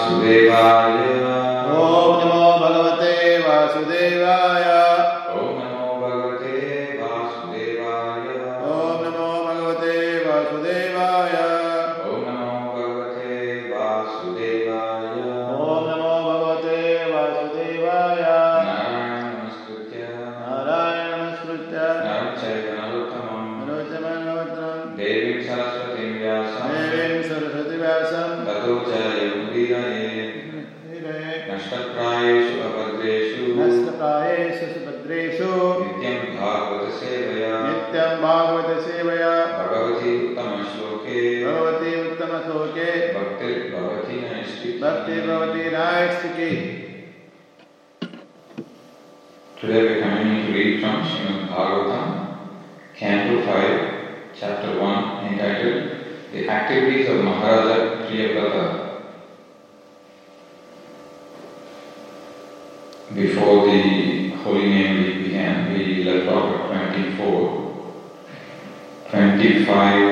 Vasudevaya. Om Namo Bhagavate Vasudevaya. Om Namo Bhagavate Vasudevaya. Om Namo Bhagavate Vasudevaya. Om Namo Bhagavate Vasudevaya. Om Namo Bhagavate Vasudevaya. Narayana Namaskritya. Narayana Namaskritya. Naram Chaiva Narottamam. Narottamam. Devim Saraswatim Vyasam. Devim Saraswati Vyasam. Tato Jayamudiraye. Nashtaprayeshu abhadreshu. Nastapayeshu subhadreshu. Nityam Bhagavata Sevaya. Nityam Bhagavata Sevaya. Bhagavati Uttama Shloke. Bhagavati Uttama Shloke. Bhakti Bhavati Naistiki. Bhakti Bhavati Naistiki. Today we are coming to read from Srimad Bhagavatam, Canto 5, Chapter 1, entitled The Activities of Maharaja Priyavrata. Before the Holy Name Week began, we left off at 24. 25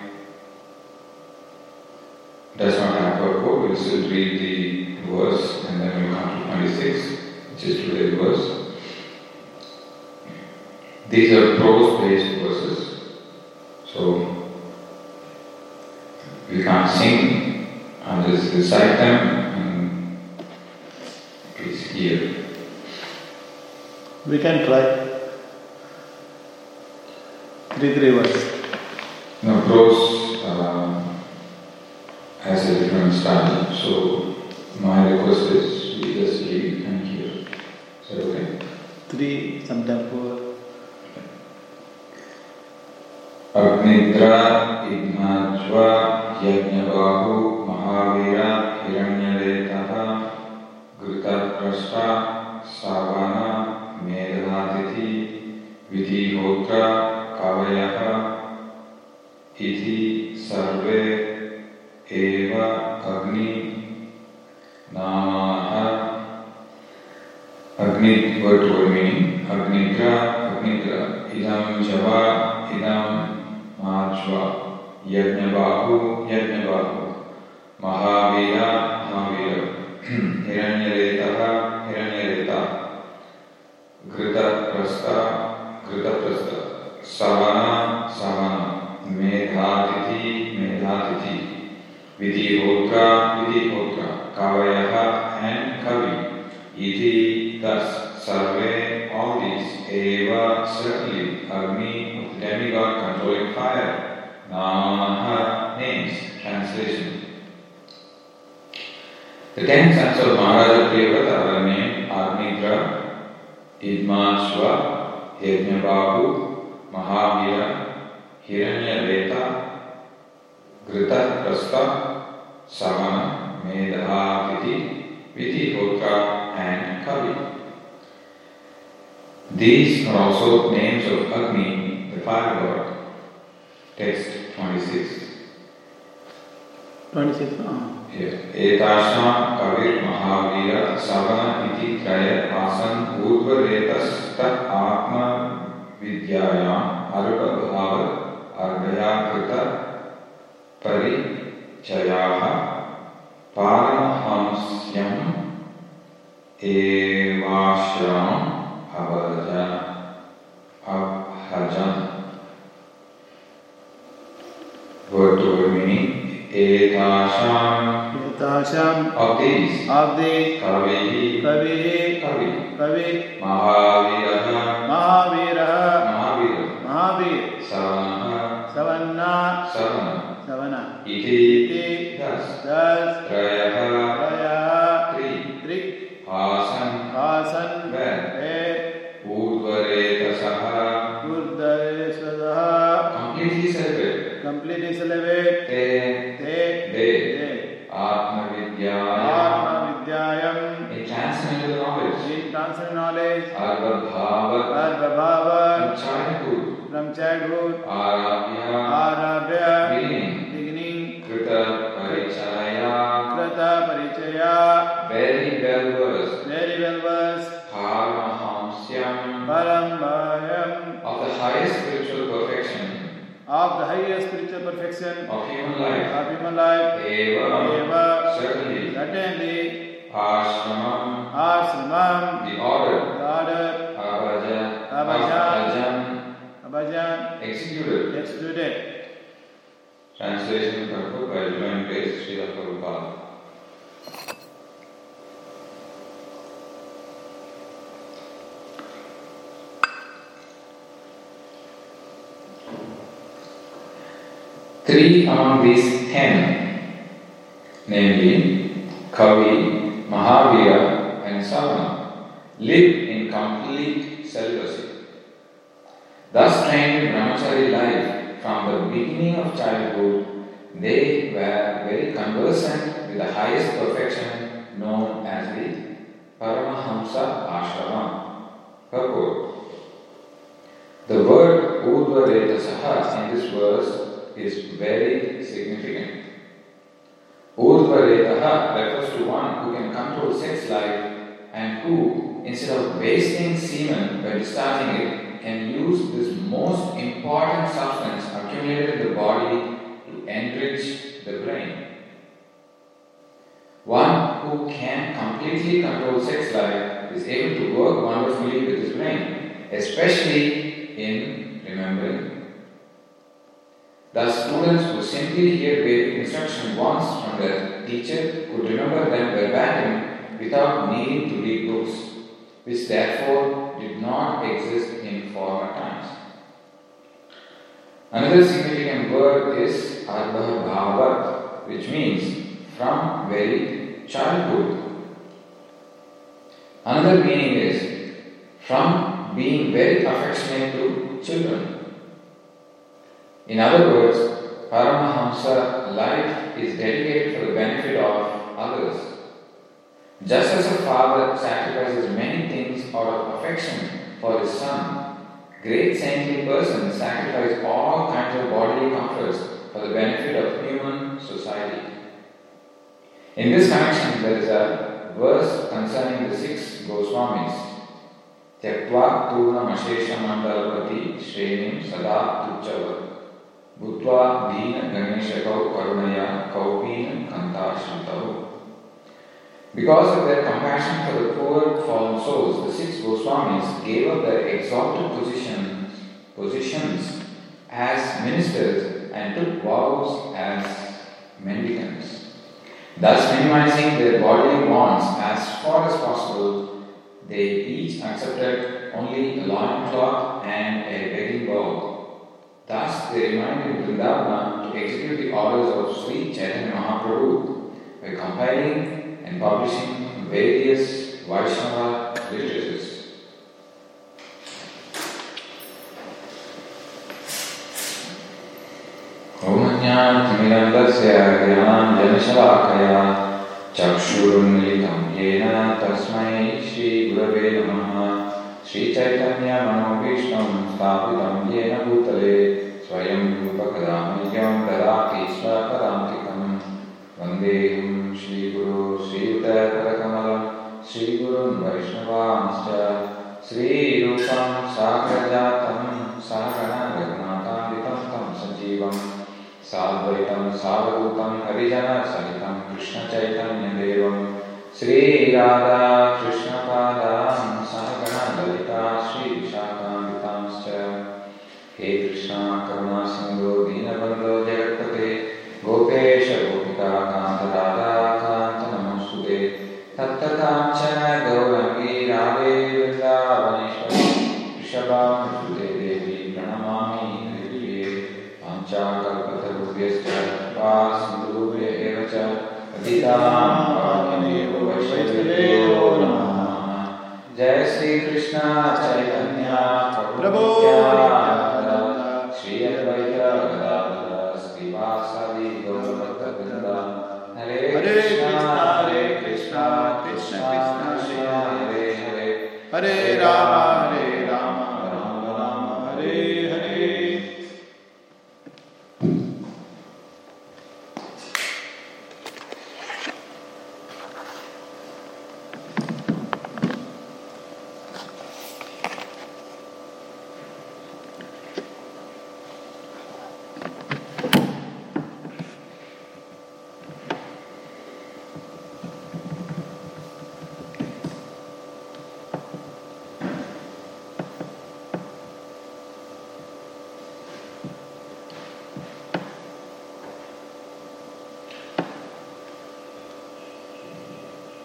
does not have purport. We will still read the verse and then we will come to 26, which is today's verse. These are prose-based verses, so we can't sing and just recite them and please hear. We can try. 3 words. Now, prose has a different style, so my request is we just read and hear. Is that okay? 3, sometimes 4. Agnidra Idnajva Yajnabahu Mahavira Hiranyaletaha Gritaprashta Savana Medhatithi Vidhihotra Kavayaha Iti Sarve Eva Agni Namaha. Agni word meaning Agnidra Idam Java Idam Majva Yajnabahu Mahavira Hiranyaletaha Gritaprastha Savana Medhatithi Vidhihotra Kavayaha and Kavi. Iti thus Sarve, all these, Eva, certainly, Agni, demigod controlling fire, Namaha, names, translation. The 10 sons of Maharaja Priyavrata are named Agnidra, Idmashva, Yajnabahu, Mahavira, Hiranyaleta, Gritaprastha, Savana, Medhatithi, Vidhihotra, and Kavi. These are also names of Agni, the fire god. Text 26. 26. Etasham Kavir Mahavira Savana iti Traya Asan Udvaretas Tat Atma Vidyayam Arva Bhava Arghayakrita Parichayaha Paramahamsyam Evashram Abhajan. Word to word meaning Etasham of these Kavi Mahavira Savana Iti thus Trayaha 3 Asan where Udvaretasaha completely celebrate they Atma Vidyayam in transcendental knowledge Arva Bhava from childhood Aradhya beginning Krita Parichaya very well versed Paramahamsyam of the highest spiritual perfection of human life human life. Eva, certainly. Ashramam, the order. Abhajan, executed. Translation purport by Divine Grace, Srila Prabhupada. Three among these 10, namely Kavi, Mahavira, and Savana, live in complete celibacy. Thus trained in brahmachari life from the beginning of childhood, they were very conversant with the highest perfection known as the Paramahamsa Ashrama. Purport. The word Urdhva-retasaha in this verse is very significant. Urdhva-retaha refers to one who can control sex life and who, instead of wasting semen by discharging it, can use this most important substance accumulated in the body to enrich the brain. One who can completely control sex life is able to work wonderfully with his brain, especially in remembering. Thus, students who simply hear Vedic instruction once from their teacher could remember them verbatim without needing to read books, which therefore did not exist in former times. Another significant word is Ardha Bhavat, which means from very childhood. Another meaning is from being very affectionate to children. In other words, Paramahamsa life is dedicated for the benefit of others. Just as a father sacrifices many things out of affection for his son, great saintly persons sacrifice all kinds of bodily comforts for the benefit of human society. In this connection, there is a verse concerning the 6 Goswamis. Tyaktva Tuna Mashesha Mandalapati Shrenim Sada Tuchava Bhutva Dina Ganeshakau Karunaya Kaupina Kanta Shantau. Because of their compassion for the poor fallen souls, the 6 Goswamis gave up their exalted positions as ministers and took vows as mendicants. Thus minimizing their bodily wants as far as possible, they each accepted only a loincloth and a begging bowl. Thus, they remained in Vrindavana to execute the orders of Sri Chaitanya Mahaprabhu by compiling and publishing various Vaishnava literatures. Om Jnana-timirandasya Jnana-shalakaya Chakshurunmilitam Yena Tasmai Shri Gurave Namaha Shri Chaitanya Manobhishtam Sthapitam Yena Bhutale Swayam Rupakadamyam Dadati Swakarantikam Vandeham Shri Guru Sri Uttarakamala Shri Gurun Vaishnavamscha Shri Rupam Sagrajatam Sahagana Raghunatam Tam Sajivam Sadvaitam Savadutam Harijana Sanitam Krishna Chaitanya Devam Shri Radha Krishna Padam Sahagana Lalita Shri Vishakamitamscha He Krishna Karuna Sindhu Dinabandho Jagatpate Gopesha Gopika Kanta Radha Kanta Namastude Tatta Kanchana Gaurangi Radhe Vrindavaneshwari Rishabha Nusute Devi Pranamami Hriye Panchakalpatarubhyascha Vasindhubhya Evacha Patitam Pavanebho Vaishnaveyo Namaha Jai Sri Krishna Chaitanya Prabhu Nityananda Shri Advaita Gadadhara Srivasadi Gaurabhakta Vrinda Hare Krishna Krishna Krishna Hare Hare Hare Rama Rama Rama Hare Hare.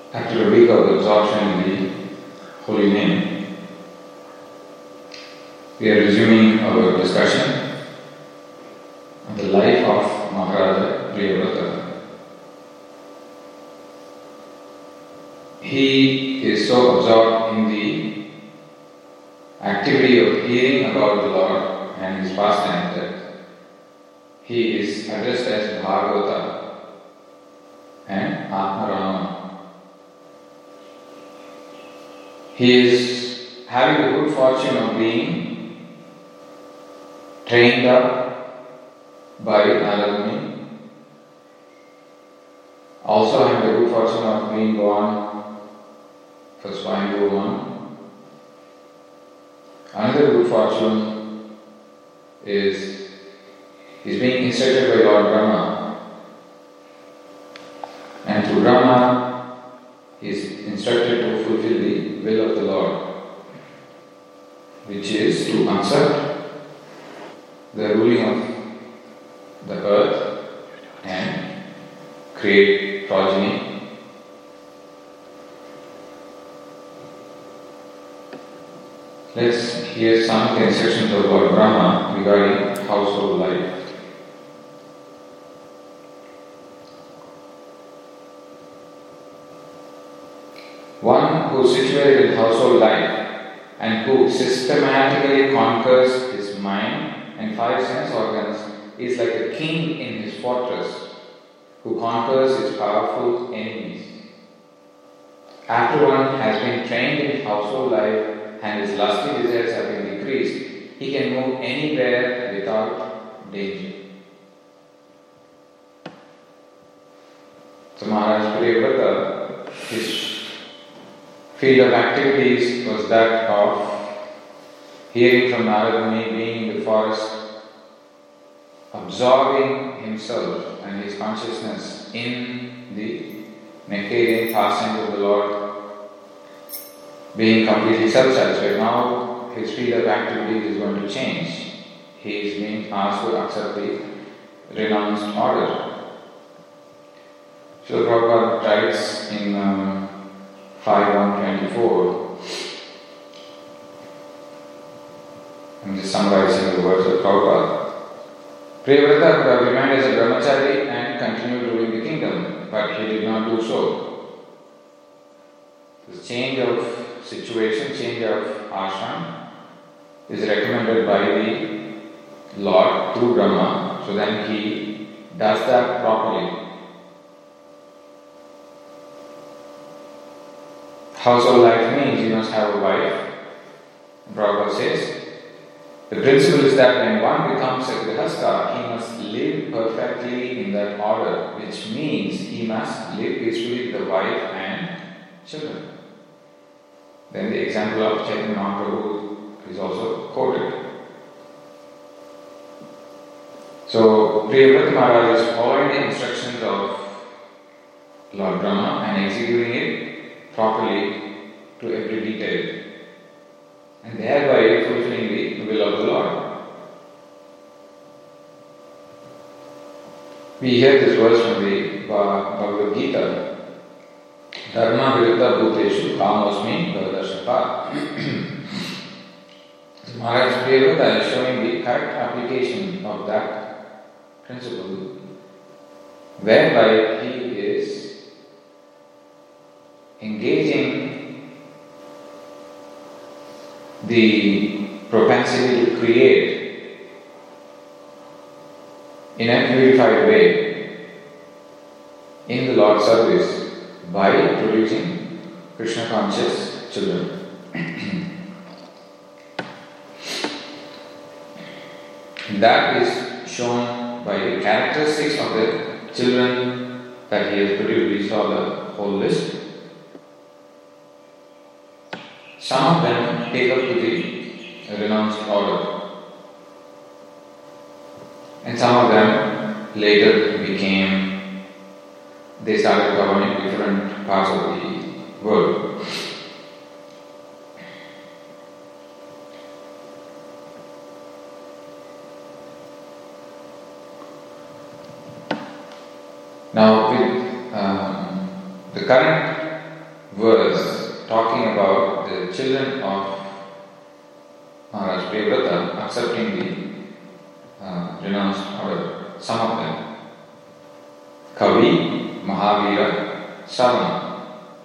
After a week of absorption in the holy name, we are resuming our discussion on the life of Maharaja Priyavrata. He is so absorbed in the activity of hearing about the Lord and His pastimes that he is addressed as Bhagavata and Atmarama. He is having the good fortune of being trained up by Narada Muni, also having the good fortune of being born for Swayambhuva. Another good fortune is he's being instructed by Lord Brahma, and through Brahma he is instructed to fulfill the will of the Lord, which is to accept the ruling of the earth and create progeny. Let's hear some of the instructions of Lord Brahma regarding household life. One who is situated in household life and who systematically conquers his mind and five sense organs is like a king in his fortress who conquers his powerful enemies. After one has been trained in household life and his lusty desires have been decreased, he can move anywhere without danger. So Maharaj Priyavrata, his field of activities was that of hearing from Narada Muni, being in the forest, absorbing himself and his consciousness in the nectarian pastimes of the Lord, being completely self-satisfied. Now his field of activities is going to change. He is being asked to accept the renounced order. Srila Prabhupada writes in 5.124, I'm just summarizing the words of Prabhupada. Priyavrata could have remained as a brahmachari and continued ruling the kingdom, but he did not do so. This change of situation, change of ashram is recommended by the Lord through Brahma, so then he does that properly. Household life means you must have a wife. Prabhupada says, the principle is that when one becomes a grihastha, he must live perfectly in that order, which means he must live peacefully with the wife and children. Then the example of Chaitanya Mahaprabhu is also quoted. So, Priyavrata Maharaj is following the instructions of Lord Brahma and executing it properly to every detail, and thereby fulfilling the will of the Lord. We hear this verse from the Bhagavad Gita, Dharma viruddha bhuteshu kamosmi bhavadarshaka. Maharaj Priyavrata is showing the correct application of that principle, whereby he is engaging the propensity to create in a purified way in the Lord's service by producing Krishna conscious children. That is shown by the characteristics of the children that he has produced. We saw the whole list. Some of them take up to the renounced order, and some of them later they started governing different parts of the world. Now, with the current verse talking about the children of Maharaj Priyavrata accepting the renounced order, some of them. Kavi, Mahavira, Savana.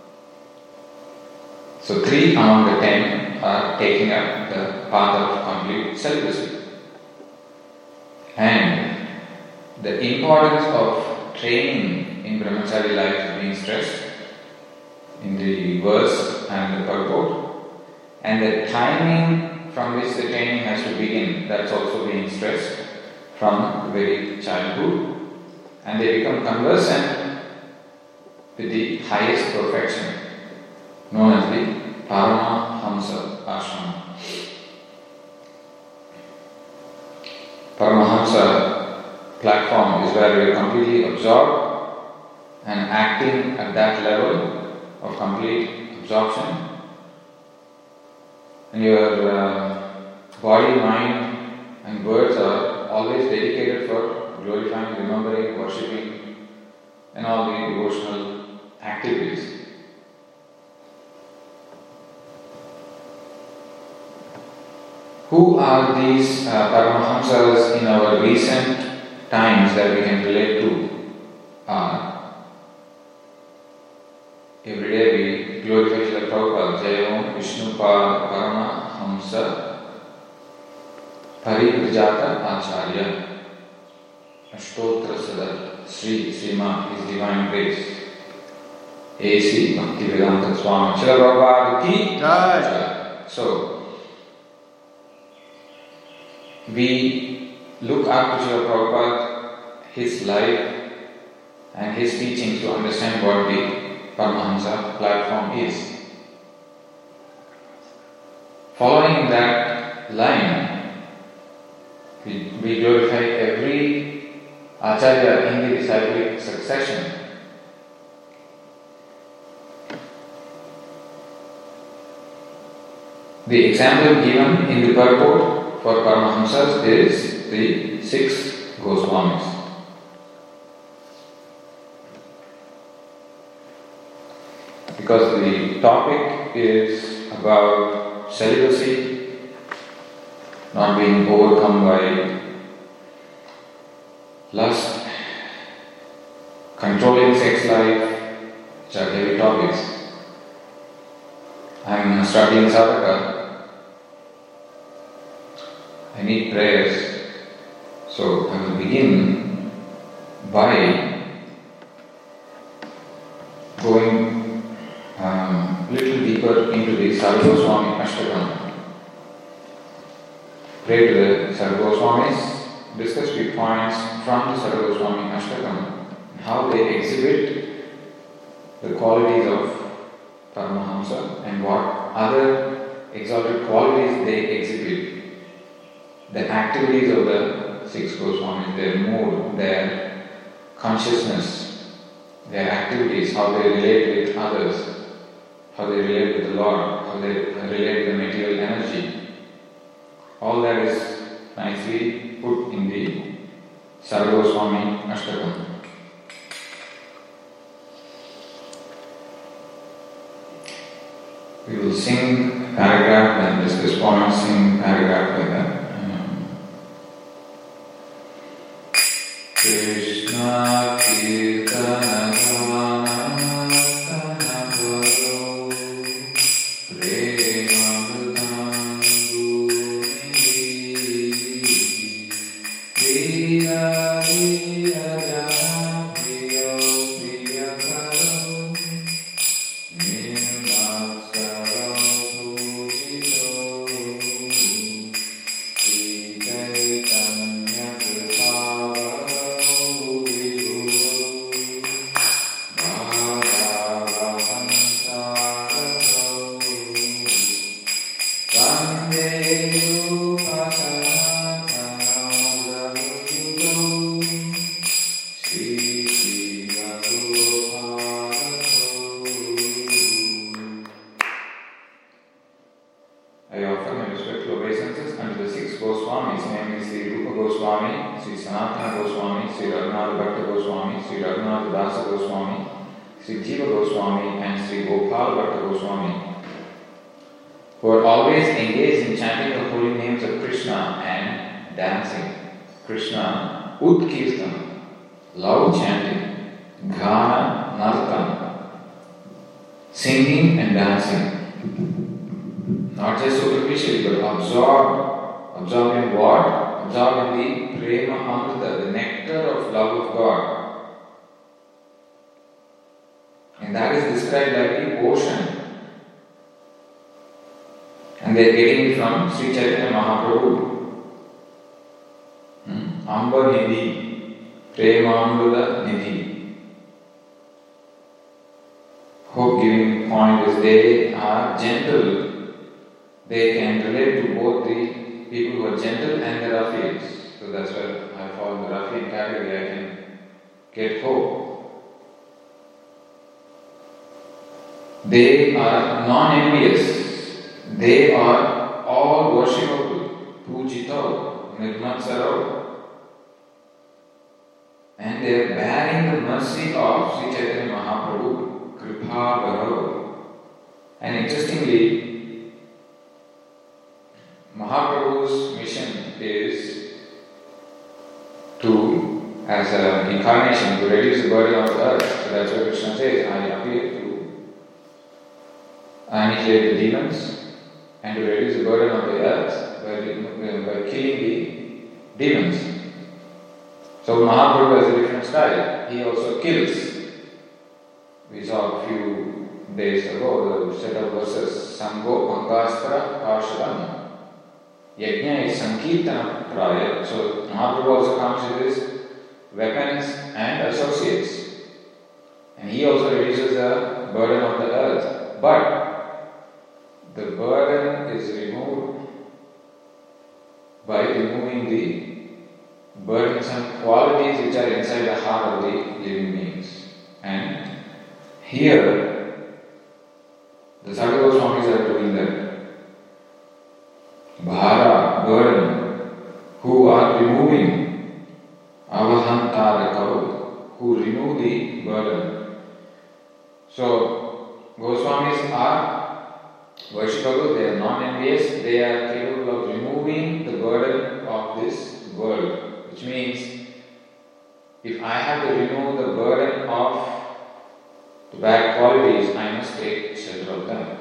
So 3 among the 10 are taking up the path of complete celibacy. And the importance of training in Brahmachari life is being stressed in the verse and the purport, and the timing from which the training has to begin, that's also being stressed from the very childhood, and they become conversant with the highest perfection known as the Paramahamsa Ashrama. Paramahamsa platform is where we are completely absorbed and acting at that level of complete absorption, and your body, mind and words are always dedicated for glorifying, remembering, worshipping and all the devotional activities. Who are these Paramahamsas in our recent times that we can relate to? Every day we glorify Srila Prabhupada, Jayam Vishnupada Paramahamsa Parivrijata Acharya Ashtotra Sadar Srima, His Divine Grace. A.C. Bhaktivedanta Swami Srila Prabhupada Ki Jai. So, we look up to Srila Prabhupada, his life and his teachings to understand what the Paramahamsa platform is. Following that line, we glorify every Acharya in the disciplic succession. The example given in the purport for Paramahamsas is the 6 Goswamis. Because the topic is about celibacy, not being overcome by lust, controlling sex life, which are heavy topics. I am studying sadhaka. I need prayers. So I will begin by going little deeper into the Sarvagoswami Ashtakam. Pray to the Sarvagoswamis, discuss few points from the Sarvagoswami Ashtakam, how they exhibit the qualities of Paramahamsa and what other exalted qualities they exhibit, the activities of the 6 Goswamis, their mood, their consciousness, their activities, how they relate with others, how they relate with the Lord, how they relate with the material energy. All that is nicely put in the Sarvagoswami Ashtakam. We will sing a paragraph and discuss points, sing paragraph like that. Krishna Kirtana Sri Jiva Goswami and Sri Gopal Bhatta Goswami, who are always engaged in chanting the holy names of Krishna and dancing. Krishna, Utkirtan, loud chanting, Ghana, Nartan, singing and dancing. Not just superficially, but absorbed. Absorbed in what? Absorbed in the Prema Amrita, the nectar of love of God. And that is described like the ocean. And they are getting it from Sri Chaitanya Mahaprabhu. Amba Nidhi, Premamrita Nidhi. Hope giving point is they are gentle. They can relate to both the people who are gentle and the ruffians. So that's why I fall in the ruffian category. I can get hope. They are non-envious. They are all worshipable. Pujito, Nirmatsaro. And they are bearing the mercy of Sri Chaitanya Mahaprabhu, Kripa Bharo. And interestingly, Mahaprabhu's mission is to, as an incarnation, to reduce the burden of the earth. So that's what Krishna says, I appear to annihilate the demons and to reduce the burden of the earth by killing the demons. So Mahaprabhu has a different style. He also kills. We saw a few days ago the set of verses Sango Pangastra Parshadam. Yajna is Sankirtana Praya. So Mahaprabhu also comes with his weapons and associates. And he also reduces the burden of the earth. But the burden is removed by removing the burdensome qualities which are inside the heart of the living beings. And here, the Sadhu Goswamis are doing that. Bhara, burden, who are removing Avahantarakau, who remove the burden. So, Goswamis are worshipable, they are non-envious, they are capable of removing the burden of this world. Which means, if I have to remove the burden of the bad qualities, I must take shelter of them.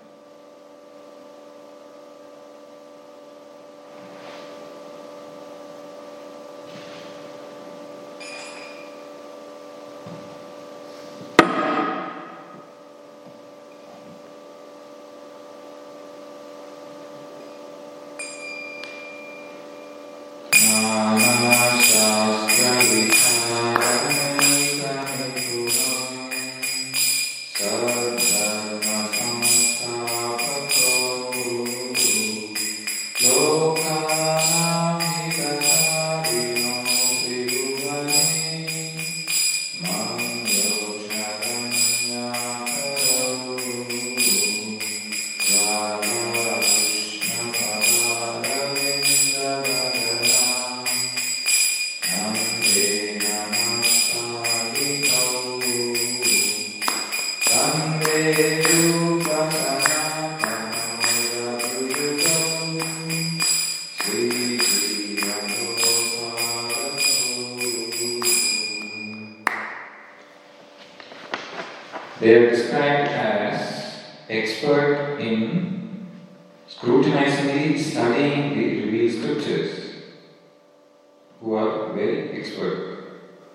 They are described as expert in scrutinizingly studying the revealed scriptures, who are very expert.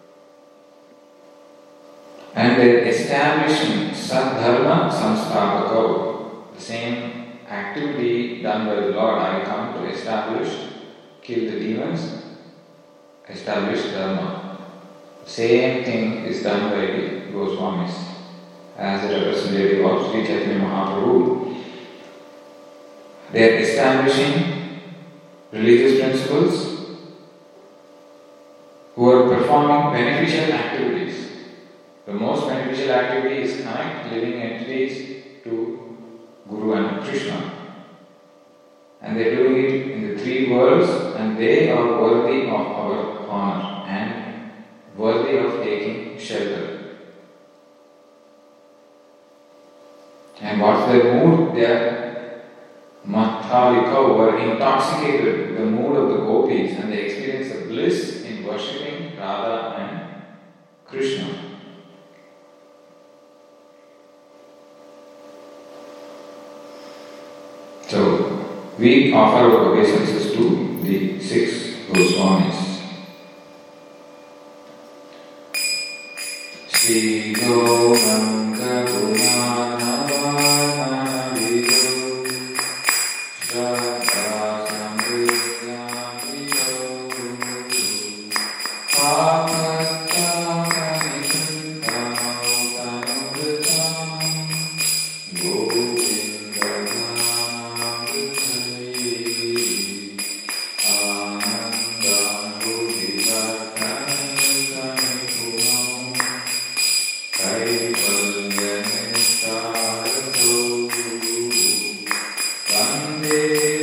And they are establishing Sadharma Samstapako, the same activity done by the Lord. I come to establish, kill the demons, establish Dharma. Same thing is done by the Goswamis as the representative of Sri Chaitanya Mahaprabhu. They are establishing religious principles, who are performing beneficial activities. The most beneficial activity is connect living entities to Guru and Krishna. And they are doing it in the three worlds, and they are worthy of our honor and worthy of taking shelter. And what's their mood? They are Mathalika, were intoxicated with the mood of the gopis, and they experience the bliss in worshipping Radha and Krishna. So, we offer our obeisances to the 6 Goswamis. Shri Gauranga Gunana Vido Shraddha Samridya Vido Apata Panishuddha Tanuvritam Govinda Namrithai Anandam Buddhivarthanam Samipunam Kaivalyanistharatu Vande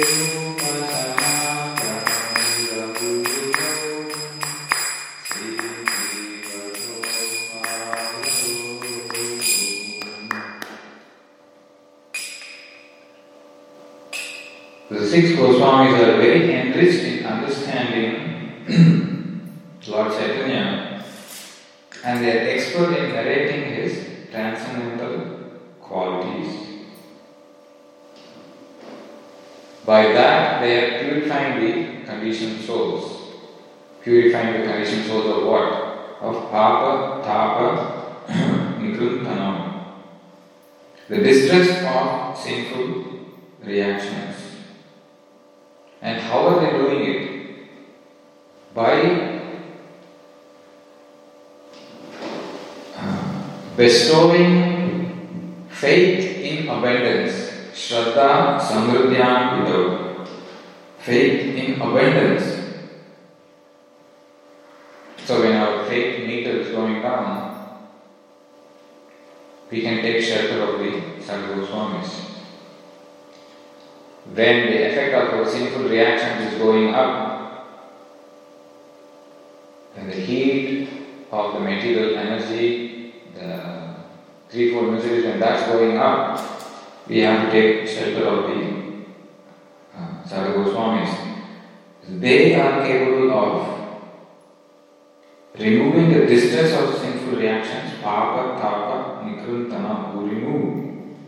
Rupasanatanaravudho The 6 Goswamis are very enriched in understanding Lord Chaitanya, and they are expert in narrating his transcendental qualities. By that, they are purifying the conditioned souls. Purifying the conditioned souls of what? Of Papa, Tapa, Nikruntanam. The distress of sinful reactions. And how are they doing it? By bestowing faith in abundance. Shraddha Samriddhyam Vido. Faith in abundance. So when our faith meter is going down, we can take shelter of the Sadhu Goswamis. When the effect of our sinful reactions is going up, and the heat of the material energy, the threefold miseries, when that's going up, we have to take shelter of the Sadhu Goswamis. They are capable of removing the distress of sinful reactions, Papa, Tapa, Nikruntana, who remove.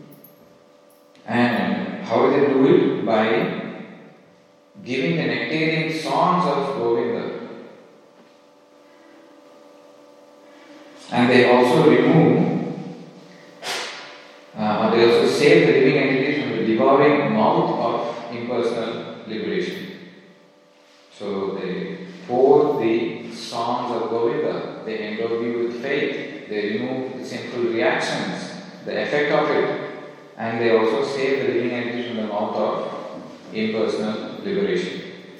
And how do they do it? By giving the nectarian songs of Govinda. And they also remove, they also save the living entities from the devouring mouth of impersonal liberation. So they pour the songs of Govinda, they endow you with faith, they remove the sinful reactions, the effect of it, and they also save the living entities from the mouth of impersonal liberation.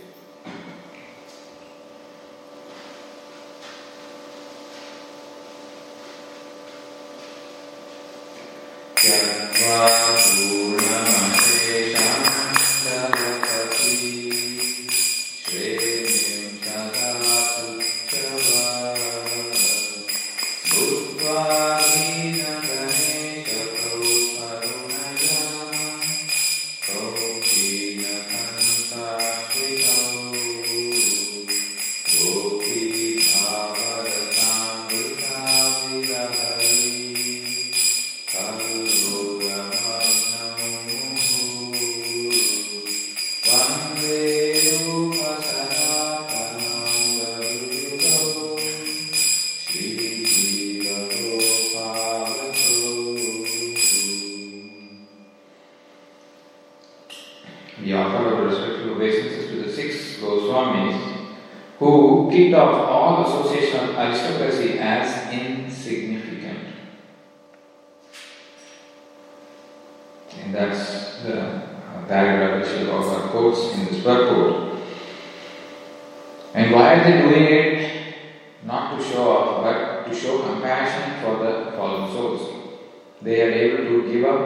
We offer our respectful obeisances to the 6 Goswamis who kicked off all association of aristocracy as insignificant. And that's the paragraph which Srila Prabhupada quotes in this purport. And why are they doing it? Not to show off, but to show compassion for the fallen souls. They are able to give up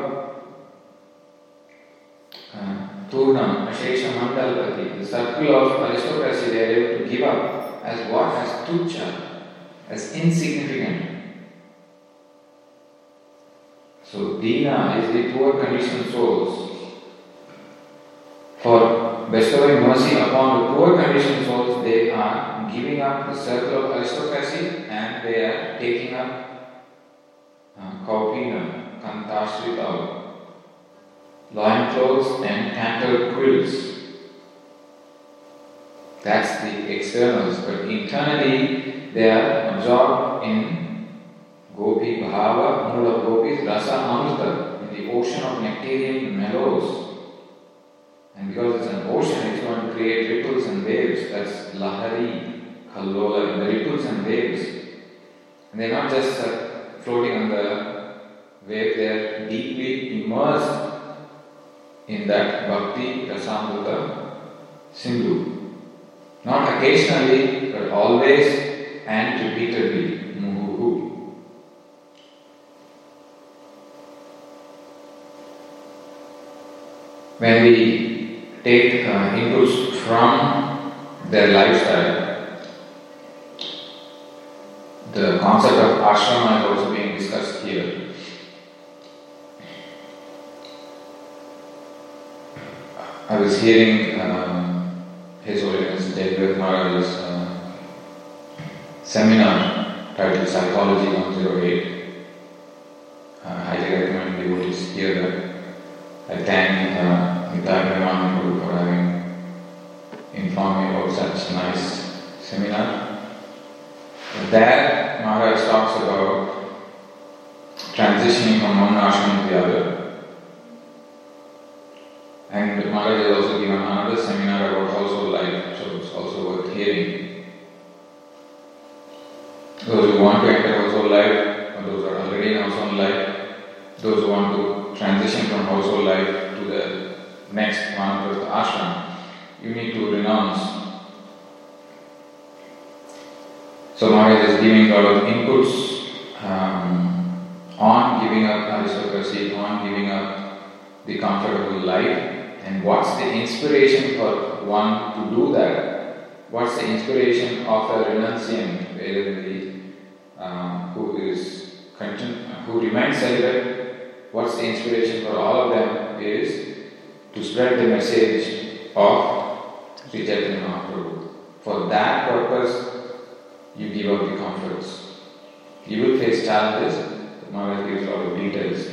Turnam, Ashesha Mandalpati, the circle of aristocracy, they are able to give up as what? As tucha, as insignificant. So Dina is the poor conditioned souls. For bestowing mercy upon the poor conditioned souls, they are giving up the circle of aristocracy and they are taking up kaupina, kantashritau, loin clothes and cantle quills. That's the externals, but internally they are absorbed in gopi bhava, mood of gopis, rasa amrita, in the ocean of nectarian mellows. And because it's an ocean, it's going to create ripples and waves. That's lahari, kallola, the ripples and waves. And they're not just floating on the wave, they're deeply immersed in that bhakti rasamrita sindhu. Not occasionally, but always and repeatedly. Muhuhu. When we take inputs from their lifestyle, the concept of ashrama is also being discussed here. I was hearing His Holiness Jayagruh Maharaj's seminar titled Psychology 108. I highly recommend devotees hear that. I thank Nitai Brahman for having informed me about such nice seminar. There, Maharaj talks about transitioning from one ashram to the other. And Maharaj has also given another seminar about household life, so it's also worth hearing. Those who want to enter household life, or those who are already in household life, those who want to transition from household life to the next one, the ashram, you need to renounce. So Maharaj is giving a lot of inputs on giving up aristocracy, on giving up the comfortable life. And what's the inspiration for one to do that? What's the inspiration of a renunciant, who remains celibate? What's the inspiration for all of them is to spread the message of Sri Chaitanya Mahaprabhu. For that purpose, you give up the comforts. You will face challenges. Maharaj gives a lot of details.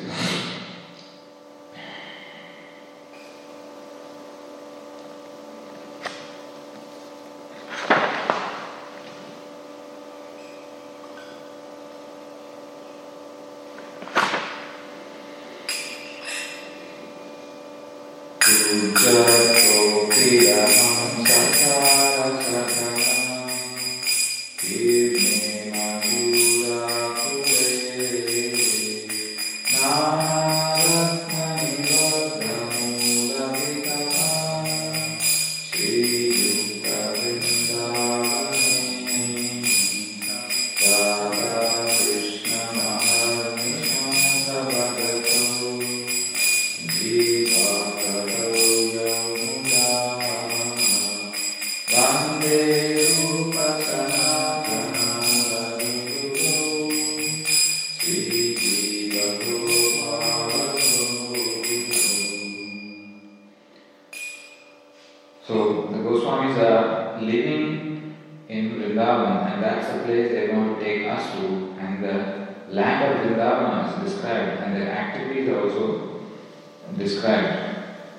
So the Goswamis are living in Vrindavan, and that's the place they're going to take us to. And the land of Vrindavan is described, and their activities are also described.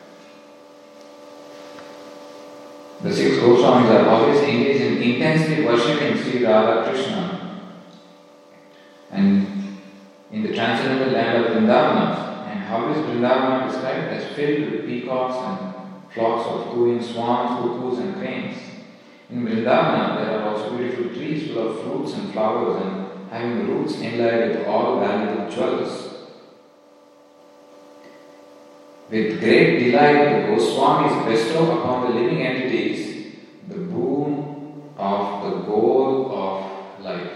The 6 Goswamis are always engaged in intensely worshipping Sri Radha Krishna. And in the transcendental land of Vrindavan, and how is Vrindavan described? As filled with peacocks and flocks of cooing swans, cuckoos and cranes. In Vrindavana, there are also beautiful trees full of fruits and flowers and having roots inlaid with all valuable jewels. With great delight, the Goswamis bestow upon the living entities the boon of the goal of life.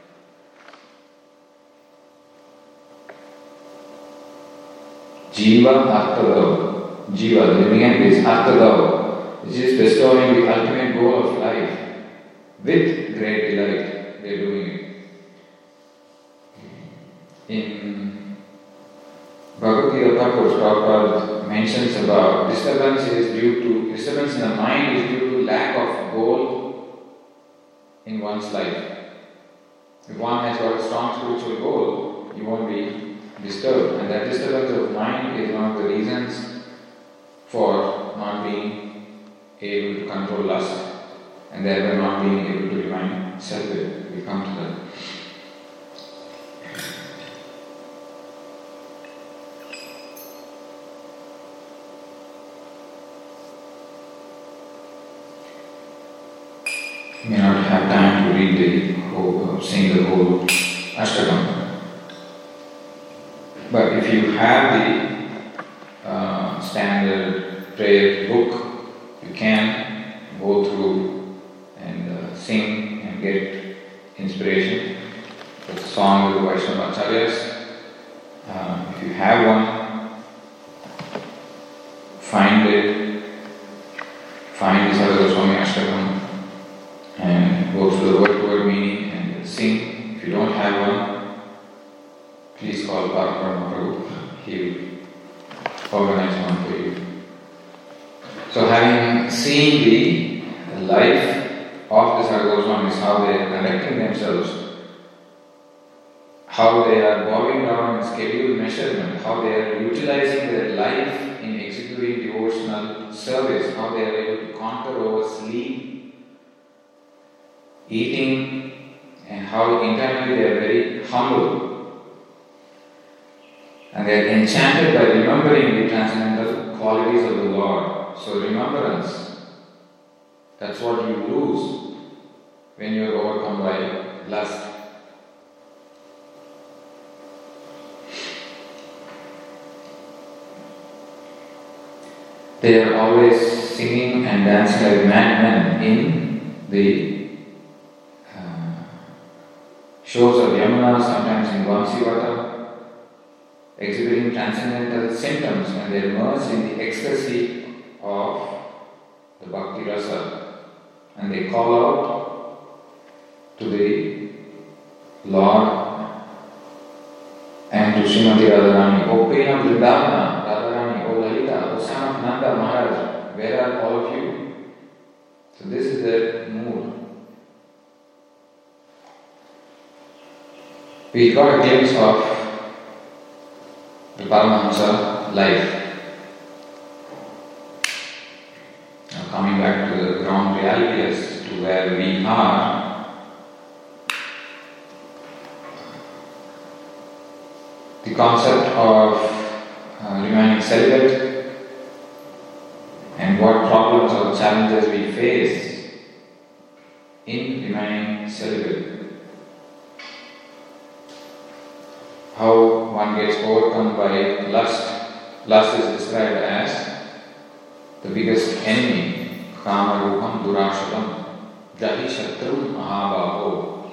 Jiva Artadava. Jiva, the living entity, is Artadava, which is bestowing the ultimate goal of life. With great delight, they are doing it. In Bhagavad Gita purport, Prabhupada mentions about disturbance in the mind is due to lack of goal in one's life. If one has got a strong spiritual goal, you won't be disturbed. And that disturbance of mind is one of the reasons for not being able to control lust and thereby not being able to remain self-willed. We come to that. You may not have time to read the whole, sing the whole Ashtakam. But if you have the standard prayer book, you can go through and sing and get inspiration. The song of the Vaishnava Acharyas. If you have one, find the Sarada Goswami Ashtakam and go through the word-to-word meaning and sing. If you don't have one, please call Parabrahma Prabhu. He will organize one for you. So having seen the life of the Sarada Goswamis, how they are conducting themselves, how they are bowing down in scheduled measurement, how they are utilizing their life in executing devotional service, how they are able to conquer over sleep, eating, and how internally they are very humble. And they are enchanted by remembering the transcendental qualities of the Lord. So remembrance, that's what you lose when you are overcome by lust. They are always singing and dancing like madmen in the shows of Yamuna, sometimes in Vamsivata, exhibiting transcendental symptoms when they emerge in the ecstasy of the Bhakti Rasa and they call out to the Lord and to Srimati Radharani, O Queen of Vrindavana, Radharani, O Lalita, O son of Nanda Maharaj, where are all of you? So this is their mood. We got a glimpse of the Paramahamsa life. Now coming back to the ground reality as to where we are, the concept of remaining celibate and what problems or challenges we face in remaining celibate. How one gets overcome by lust. Lust is described as the biggest enemy, Kama Rupam Durashatam, Jahi Shatrum Mahabhaho.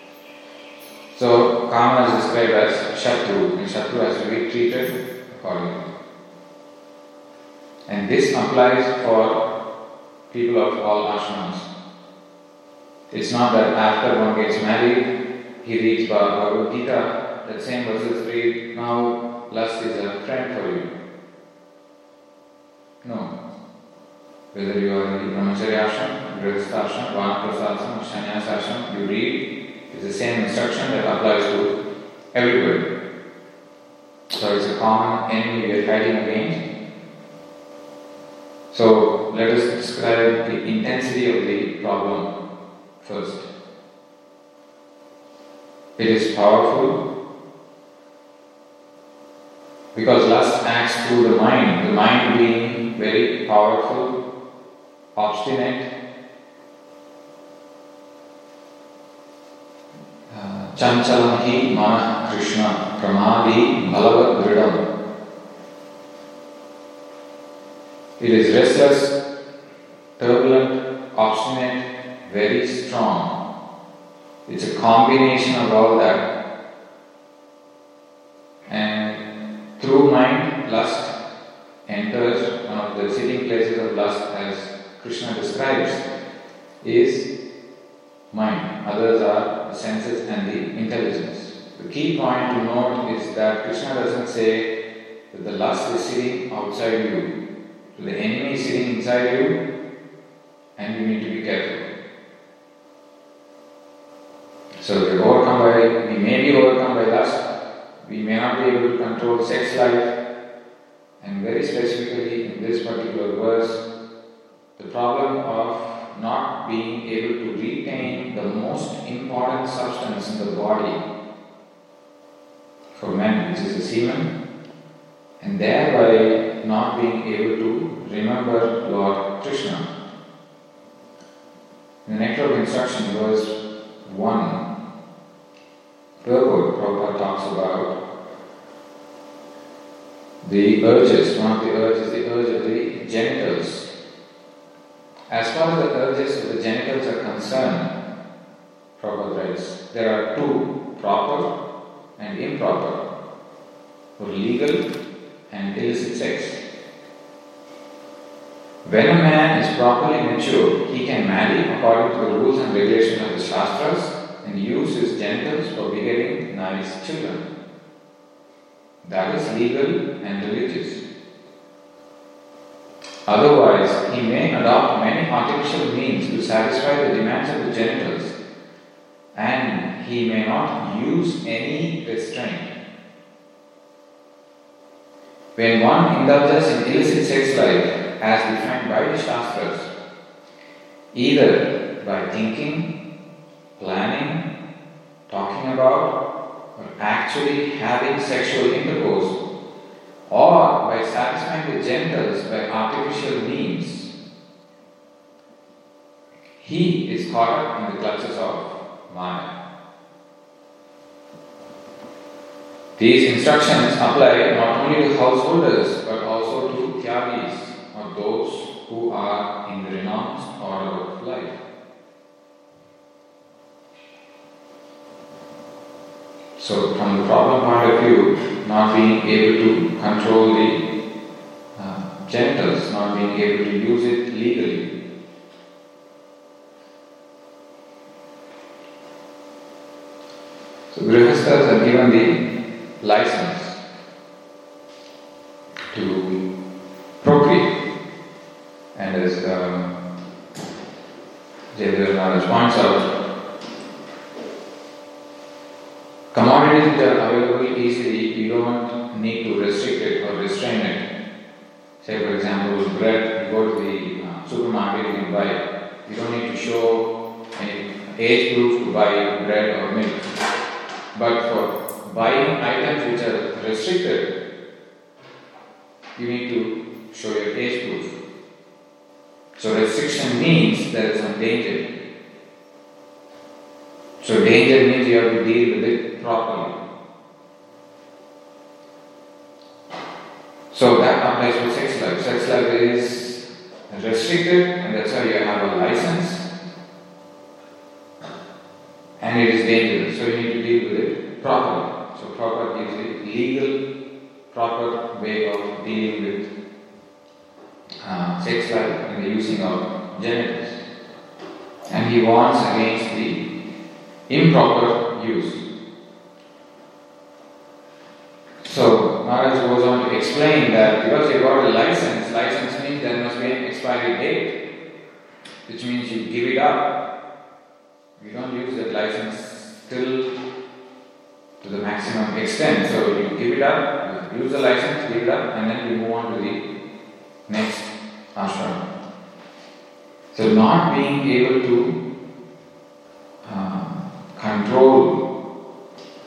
So, Kama is described as Shatru, and Shatru has to be treated accordingly. And this applies for people of all ashrams. It's not that after one gets married, he reads Bhagavad Gita, that same verses read, now lust is a friend for you. No. Whether you are in the Brahmacharya ashram, Grihastha ashram, Vanaprastha ashram, or Sannyasa ashram, you read, it's the same instruction that applies to everybody. So it's a common enemy we are fighting against. So let us describe the intensity of the problem first. It is powerful because lust acts through the mind being very powerful, obstinate, chanchalam hi mana Krishna pramadi bhalavat dridam. It is restless, turbulent, obstinate, very strong. It's a combination of all that. And through mind, lust enters. One of the sitting places of lust, as Krishna describes, is mind. Others are the senses and the intelligence. The key point to note is that Krishna doesn't say that the lust is sitting outside you. So the enemy is sitting inside you, and you need to be careful. So we may be overcome by lust, we may not be able to control sex life, and very specifically in this particular verse, the problem of not being able to retain the most important substance in the body for men, which is the semen, and thereby not being able to remember Lord Krishna. In the Nectar of Instruction, verse 1, Prabhupada talks about the urges, one of the urges, the urge of the genitals. As far as the urges of the genitals are concerned, Prabhupada writes, there are two, proper and improper, or legal and illicit sex. When a man is properly mature, he can marry according to the rules and regulations of the Shastras and use his genitals for begetting nice children. That is legal and religious. Otherwise, he may adopt many artificial means to satisfy the demands of the genitals, and he may not use any restraint. When one indulges in illicit sex life, as defined by the Shastras, either by thinking, planning, talking about, or actually having sexual intercourse, or by satisfying the genitals by artificial means, he is caught up in the clutches of Maya. These instructions apply not only to householders but also to tyagis, or those who are in the renounced order of life. So, from the problem point of view, not being able to control the genitals, not being able to use it legally. So, Grihasthas are given the license to procreate, and as Jayadeva Maharaj points out, commodities which are available easily, you don't need to restrict it or restrain it. Say for example, bread, you go to the supermarket, you can buy it. You don't need to show any age proof to buy bread or milk. But for buying items which are restricted, you need to show your age proof. So restriction means there is some danger. So danger means you have to deal with it properly. So that applies to sex life. Sex life is restricted, and that's why you have a license, and it is dangerous. So you need to deal with it properly. So proper is the legal, proper way of dealing with sex life and the using of genitals. And he warns against the improper use. So Maharaj goes on to explain that because you got a license means there must be an expiry date, which means you give it up. You don't use that license till to the maximum extent. So you give it up, you use the license, give it up, and then you move on to the next ashram. So not being able to control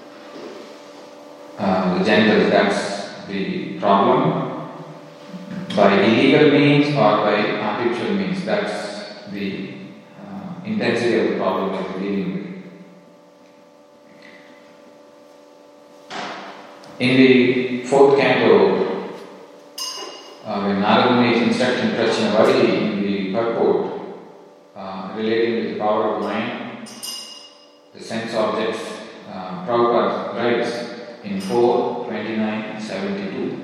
the genitals, that's the problem. By illegal means or by artificial means, that's the intensity of the problem that we're dealing with. In the fourth canto, when Narada Muni is instructing Prachinavadi in the purport relating to the power of mind, the sense objects, Prabhupada writes in 4:29-72.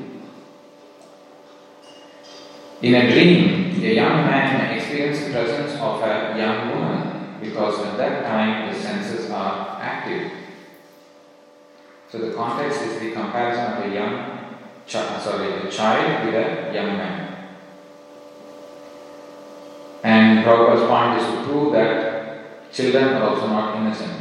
In a dream, a young man may experience the presence of a young woman because at that time the senses are active. So the context is the comparison of a young child with a young man. And Prabhupada's point is to prove that children are also not innocent.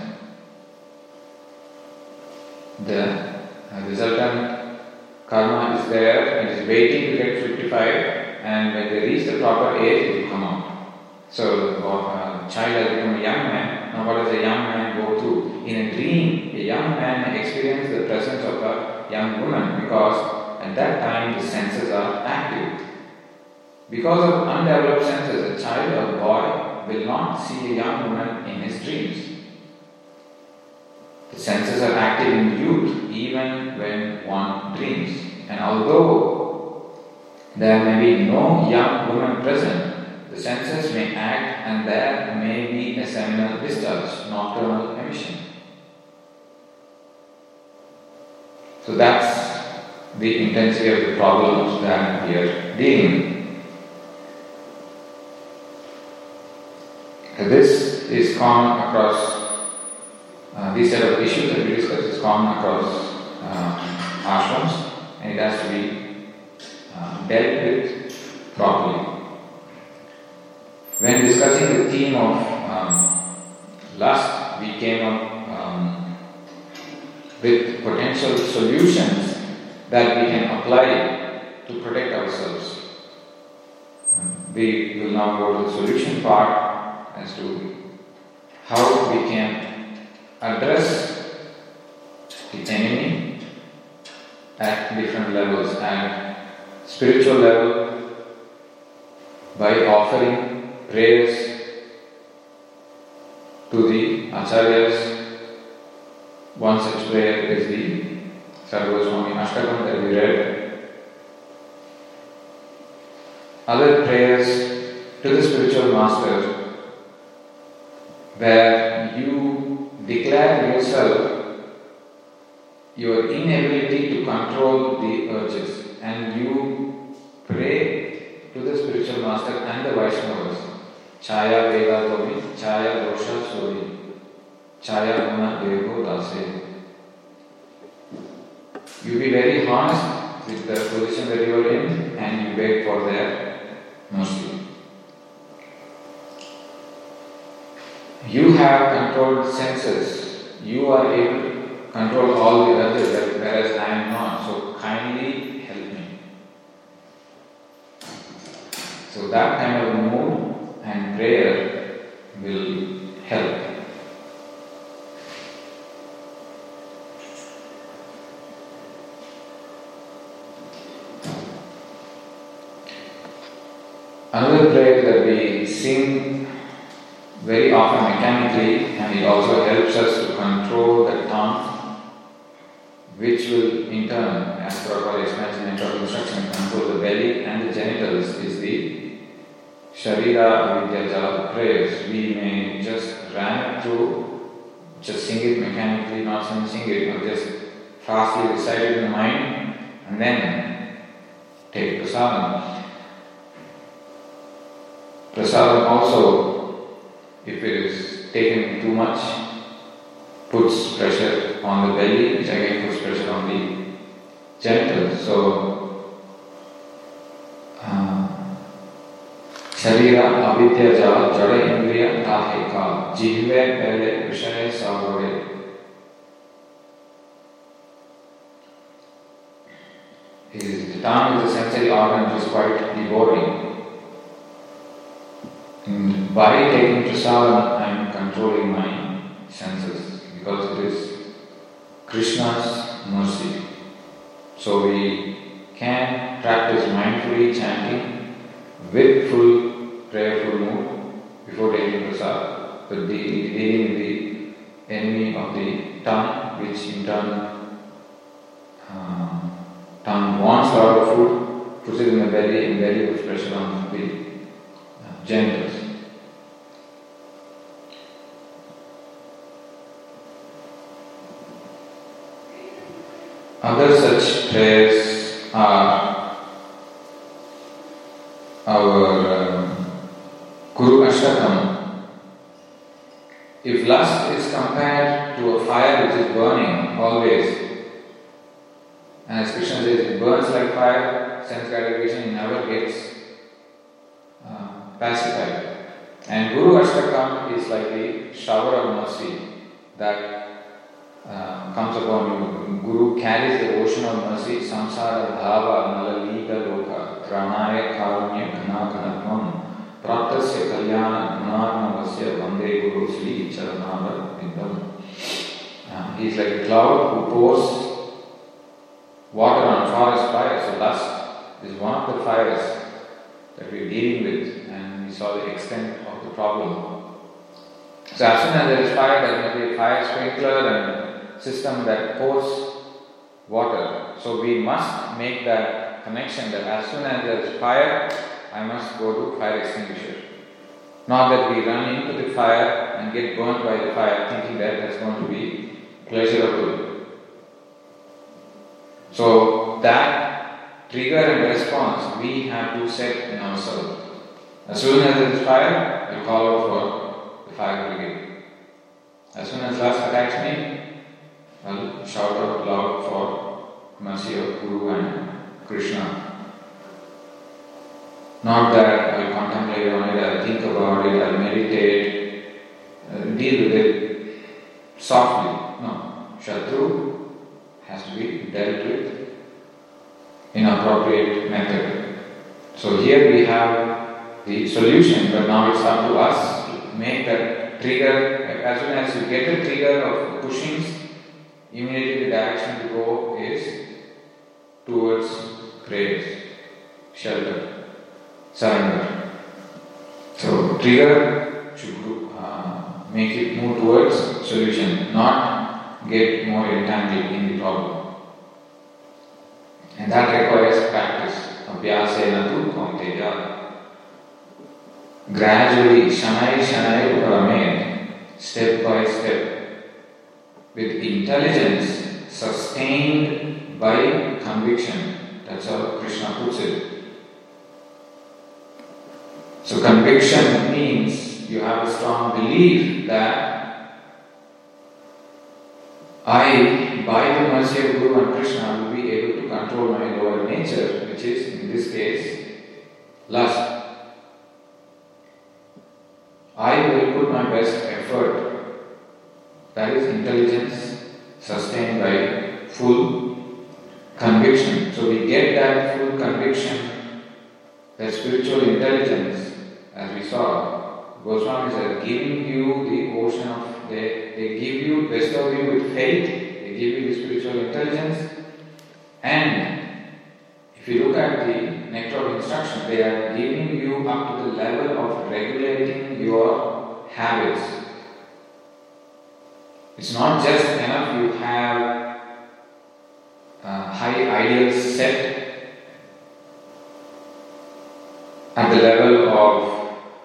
The resultant karma is there, it is waiting to get 55, and when they reach the proper age, it will come out. So, a child has become a young man. Now, what does a young man go through? In a dream, a young man experiences the presence of a young woman because at that time the senses are active. Because of undeveloped senses, a child or boy will not see a young woman in his dreams. The senses are active in youth even when one dreams. And although there may be no young woman present, the senses may act and there may be a seminal discharge, nocturnal emission. So that's the intensity of the problems that we are dealing with. This is common across these set of issues that we discussed is common across ashrams, and it has to be dealt with properly. When discussing the theme of lust, we came up with potential solutions that we can apply to protect ourselves. We will now go to the solution part as to how we can address the enemy at different levels. At spiritual level, by offering prayers to the acharyas. One such prayer is the Sarva Goswami Ashtakam that we read. Other prayers to the spiritual master, where you declare yourself your inability to control the urges, and you pray to the spiritual master and the Vaishnavas. Chaya Veda Domi, Chaya Dosha Sori, Chaya Guna Devo Dase. You be very honest with the position that you are in and you beg for their mercy. You have controlled senses. You are able to control all the others, whereas I am not. So kindly help me. So that kind of mood and prayer will help. Another prayer that we sing very often mechanically, and it also helps us to control the tongue, which will in turn, as Prabhupada explains in mental instruction, control the belly and the genitals, is the Sharira Avidya Jala prayers. We may just ram it through, just sing it mechanically, not sing it, or just fastly recite it in the mind, and then take prasadam. Prasadam also, if it is taken too much, puts pressure on the belly, which again puts pressure on the genitals. So, Sharira Avidya Jala Jada Indriya Tahe Ka Jihve Pele Vishaya Savare. The tongue is a sensory organ which is quite devouring. And by taking prasadam, I am controlling my senses because it is Krishna's mercy. So we can practice mindfully chanting with full prayerful mood before taking prasad, but dealing with the enemy of the tongue, which in turn tongue wants a lot of food, puts it in the belly, and belly puts pressure on the genitals. Other such prayers are our Guru Ashtakam. If lust is compared to a fire which is burning always, and as Krishna says, it burns like fire, sense gratification, it never gets pacified. And Guru Ashtakam is like the shower of mercy that comes upon you. Guru carries the ocean of mercy, samsara bhava nalalita loka, pranaya karunya ghana ghanatvam, praptasya kalyana gunarnavasya vande guru sri charanava bindam. He is like a cloud who pours water on forest fire. So lust is one of the fires that we are dealing with, and we saw the extent of the problem. So as soon as there is fire, there must be a fire sprinkler and system that pours water. So we must make that connection that as soon as there is fire, I must go to fire extinguisher. Not that we run into the fire and get burnt by the fire thinking that that's going to be pleasurable. So that trigger and response we have to set in ourselves. As soon as there is fire, I will call out for the fire brigade. As soon as lust attacks me, I will shout out loud for mercy of Guru and Krishna. Not that I will contemplate on it, I will think about it, I will meditate, deal with it softly. No, Shatru has to be dealt with in appropriate method. So here we have the solution, but now it's up to us to make that trigger. As soon as you get the trigger of pushings, immediately the direction to go is towards praise, shelter, surrender. So trigger should make it move towards solution, not get more entangled in the problem. And that requires practice. Abhyasena tu kaunteya. Gradually, shanai uparamed, step by step, with intelligence sustained by conviction. That's how Krishna puts it. So conviction means you have a strong belief that I, by the mercy of Guru and Krishna, will be able to control my lower nature, which is, in this case, lust. I will put my best effort. That is intelligence sustained by full conviction. So we get that full conviction, that spiritual intelligence, as we saw. Goswami said, giving you the ocean of, they give you, bestow you with faith, they give you the spiritual intelligence, and if you look at the nectar of instruction, they are giving you up to the level of regulating your habits. It's not just enough you have high ideals set at the level of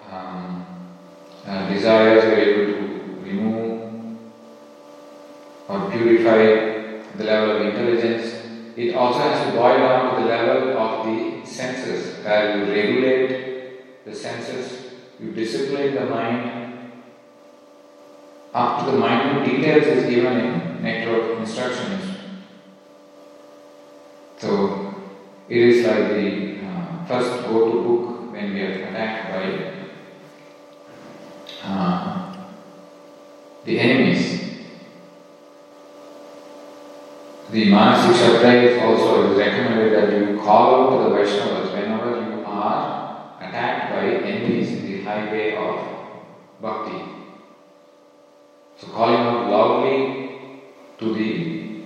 desires you are able to remove or purify, the level of intelligence. It also has to boil down to the level of the senses, where you regulate the senses, you discipline the mind. Up to the minute details is given in Nectar of Instructions. So, it is like the first go-to book when we are attacked by the enemies. The Manasik Kshatriya is also recommended that you call out to the Vaishnavas whenever you are attacked by enemies in the highway of bhakti. So calling out loudly to the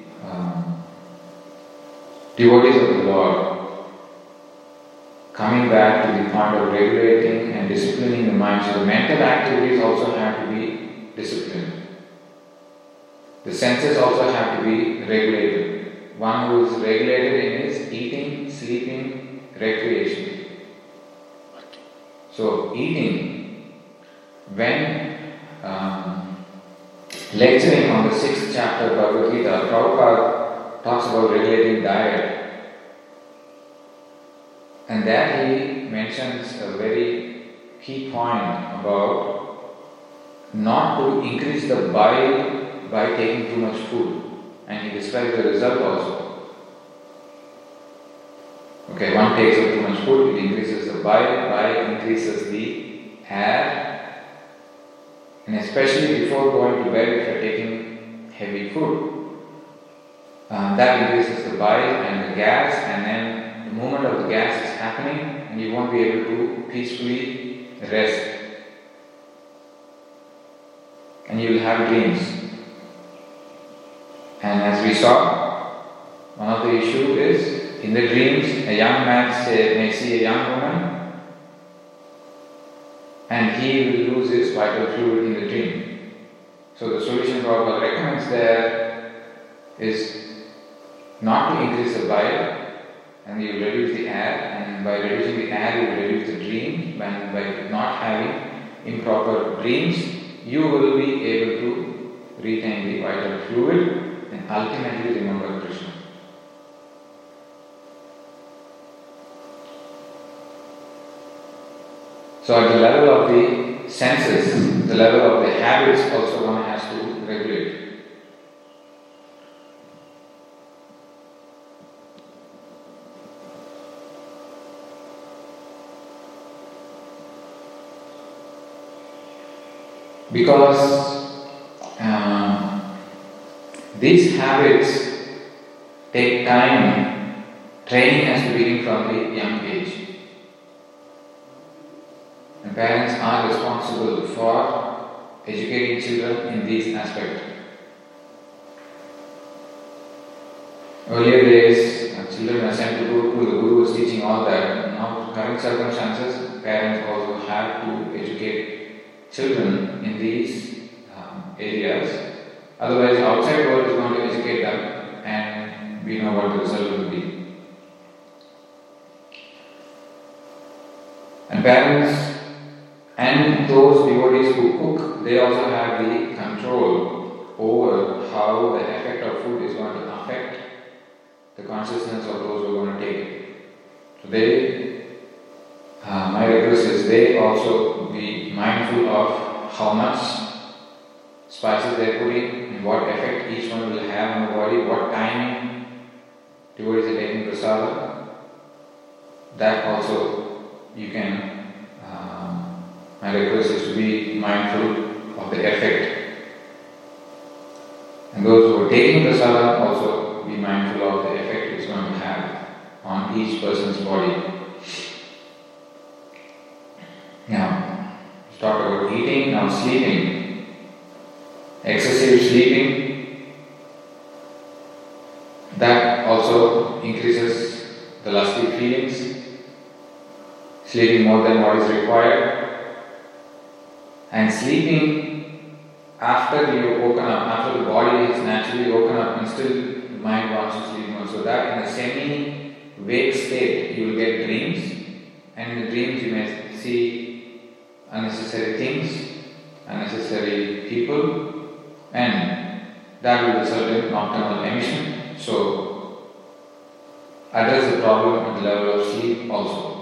devotees of the Lord, coming back to the point of regulating and disciplining the mind. So the mental activities also have to be disciplined. The senses also have to be regulated. One who is regulated in his eating, sleeping, recreation. So eating, when lecturing on the 6th chapter of Bhagavad Gita, Prabhupada talks about regulating diet. And there he mentions a very key point about not to increase the bile by taking too much food, and he describes the result also. takes up too much food, it increases the bile, bile increases the air, and especially before going to bed if you are taking heavy food, that increases the bile and the gas, and then the movement of the gas is happening and you won't be able to peacefully rest. And you will have dreams. And as we saw, one of the issues is, in the dreams, a young man may see a young woman and he will lose his vital fluid in the dream. So the solution Prabhupada recommends there is not to increase the bile, and you will reduce the air, and by reducing the air you will reduce the dream, and by not having improper dreams you will be able to retain the vital fluid and ultimately remember Krishna. So at the level of the senses, the level of the habits also one has to regulate. Because these habits take time, training has to begin from the young age. And parents are responsible for educating children in these aspects. Earlier days, children were sent to Guru, the Guru was teaching all that. Now, current circumstances, parents also have to educate children in these areas. Otherwise, the outside world is going to educate them, and we know what the result will be. And parents and those devotees who cook, they also have the control over how the effect of food is going to affect the consciousness of those who are going to take it. So my request is they also be mindful of how much spices they are putting and what effect each one will have on the body, what timing devotees are taking prasada. That also you can, my request is to be mindful of the effect. And those who are taking prasada also be mindful of the effect it's going to have on each person's body. Now, let's talk about eating, now sleeping. Excessive sleeping, that also increases the lusty feelings. Sleeping more than what is required. And sleeping after you've woken up, after the body is naturally woken up and still the mind wants to sleep more. So that in a semi-wake state you will get dreams, and in the dreams you may see unnecessary things, unnecessary people, and that will result in nocturnal emission. So address the problem at the level of sleep also.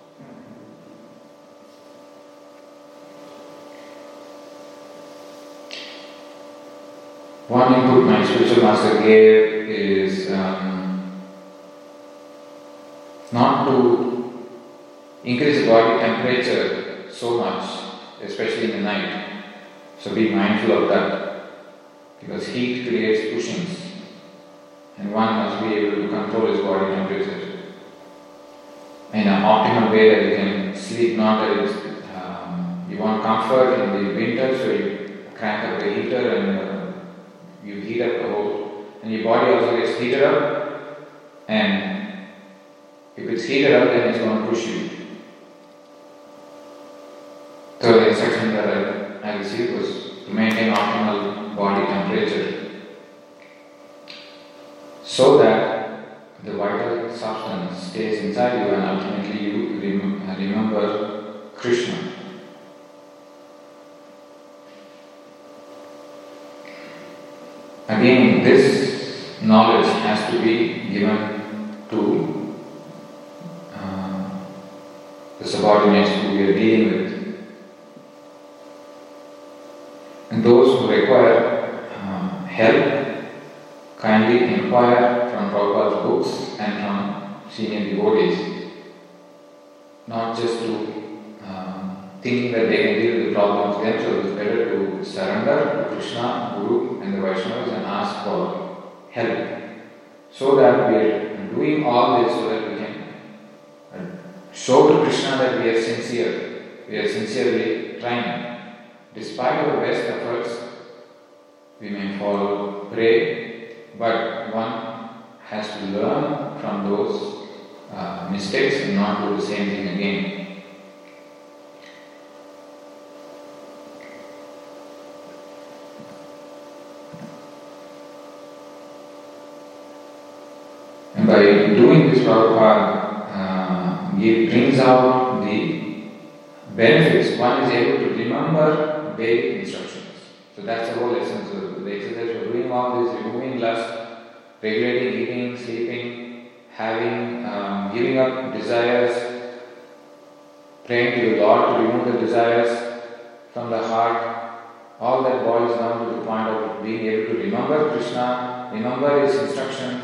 One input my spiritual master gave is not to increase the body temperature so much, especially in the night. So be mindful of that, because heat creates pushings and one must be able to control his body temperature in an optimal way that you can sleep, not that you want comfort in the winter, so you crank up the heater and you heat up the whole, and your body also gets heated up, and if it's heated up then it's going to push you. So the instruction that I received was to maintain optimal body temperature so that the vital substance stays inside you and ultimately you remember Krishna. Again, this knowledge has to be given to the subordinates who we are dealing with. And those who require help, kindly inquire from Prabhupada's books and from senior devotees. not just to thinking that they can deal with the problems themselves. It's better to surrender to Krishna, Guru and the Vaishnavas and ask for help. So that we are doing all this so that we can show to Krishna that we are sincere. We are sincerely trying. Despite our best efforts, we may fall prey, but one has to learn from those mistakes and not do the same thing again. And by doing this, Prabhupada brings out the benefits. One is able to remember Vedic instructions. So that's the whole essence of the exercise. We're doing all this, removing lust, regulating eating, sleeping, having, giving up desires, praying to the Lord to remove the desires from the heart. All that boils down to the point of being able to remember Krishna, remember His instructions,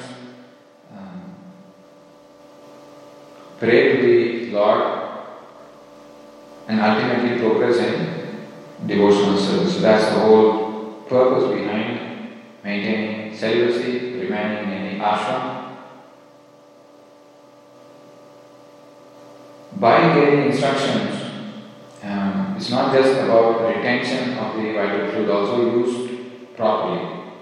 pray to the Lord, and ultimately progress in devotional service. So that's the whole purpose behind maintaining celibacy, remaining in the ashram. By getting instructions, it's not just about retention of the vital fluid, also used properly.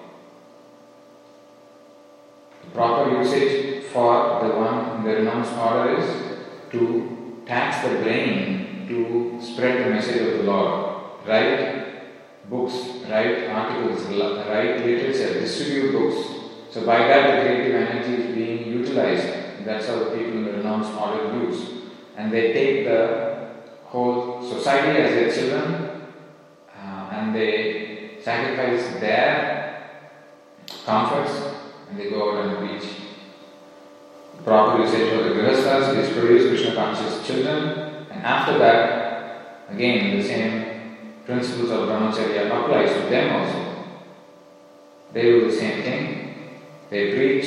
The proper usage for the one in the renounced order is to tax the brain to spread the message of the Lord. Write books, write articles, write literature, distribute books. So by that the creative energy is being utilized. That's how the people in the renounced order use. And they take the whole society as their children and they sacrifice their comforts and they go out and preach. Proper usage for the Grihasthas is produce Krishna conscious children, and after that, again the same principles of Brahmacharya applies to them also. They do the same thing. They preach,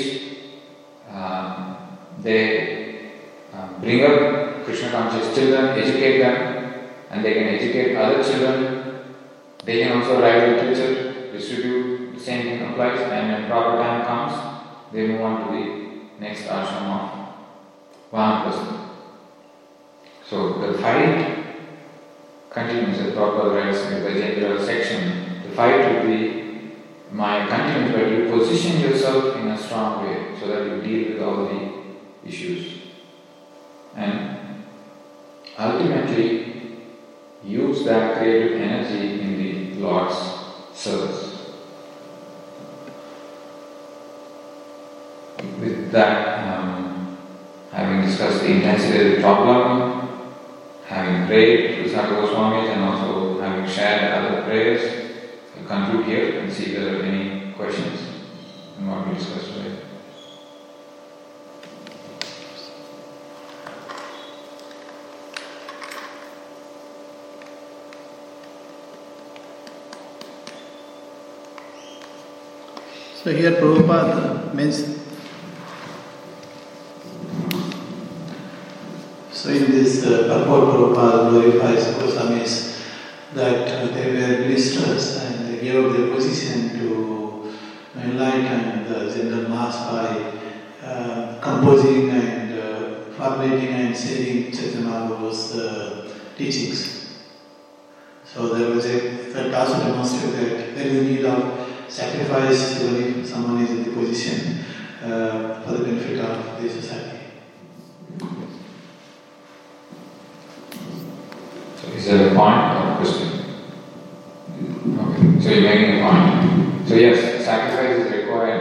they bring up Krishna conscious children, educate them, and they can educate other children. They can also write literature, distribute, the same thing applies, and when proper time comes, they move on to the next ashram of Vanaprastha. So the fight continues, as Prabhupada writes in the Gajendra section. The fight will be continues, but you position yourself in a strong way so that you deal with all the issues. And ultimately use that creative energy in the Lord's service. With that, having discussed the intensity of the problem, having prayed to Sadhu Goswamis and also having shared other prayers, we'll conclude here and see if there are any questions on what we discussed today. So here Prabhupada means, so in this purport Prabhupada glorifies Goswamis that they were ministers and they gave up their position to enlighten the general mass by composing and formulating and saving Chaitanya Mahaprabhu's teachings. So there was that also demonstrated that there is a need of sacrifice even if someone is in the position for the benefit of the society. So is there a point or a question? Okay, so you're making a point. So yes, sacrifice is required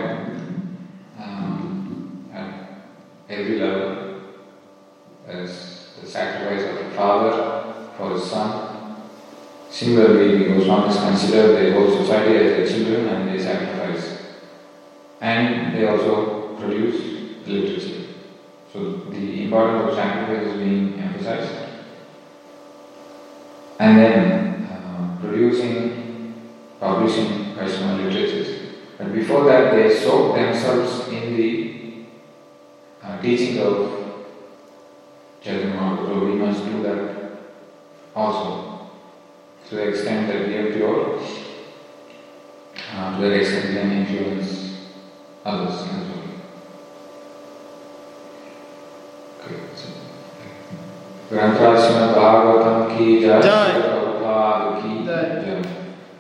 at every level. There's the sacrifice of the father for his son. Similarly, the Goswamis consider the whole society as their children and they sacrifice. And they also produce literature. So the importance of sacrifice is being emphasized. And then publishing Vaishnava literatures. But before that, they soak themselves in the teaching of Chaitanya Mahaprabhu, we must do that also. To the extent that we are pure, to that extent we can influence others as well. Okay. Granthra Srimad Bhagavatam ki jai.